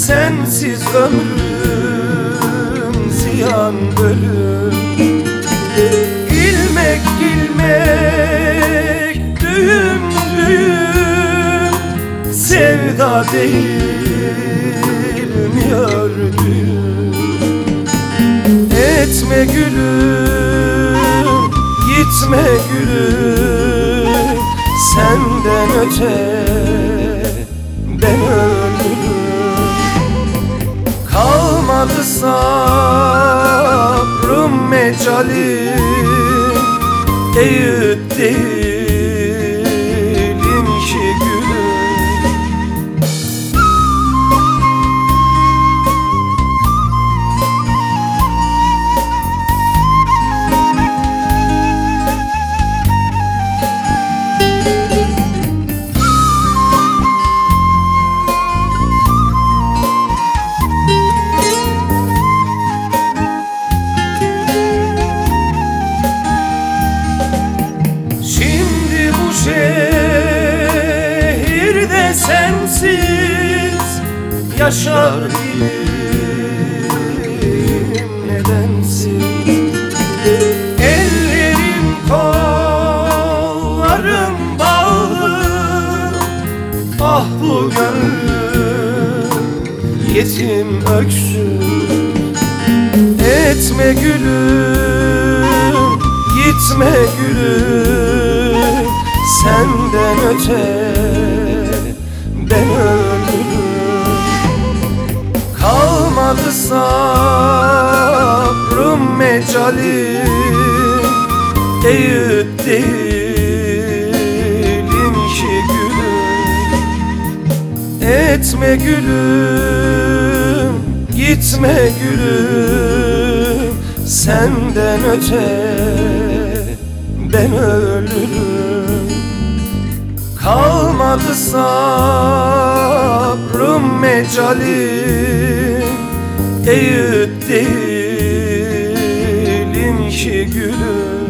sensiz ömrüm ziyan ölüm. İlmek ilmek düğüm düğüm, sevda değil mi ördüğüm? Etme gülüm, gitme gülüm, senden öte ben ölürüm. Kalmadı sabrım mecalim, eğip değilim ki gülüm. Şehirde sensiz yaşar değilim nedensiz. Ellerim kollarım bağlı, ah bu gönlüm yetim öksüz. Etme gülüm, gitme gülüm, senden öte ben ölürüm. Kalmadı sabrım mecalim, eğip değilim ki gülüm. Etme gülüm, gitme gülüm, senden öte ben ölürüm. Kalmadı sabrım mecalim, eğip değilim ki gülüm.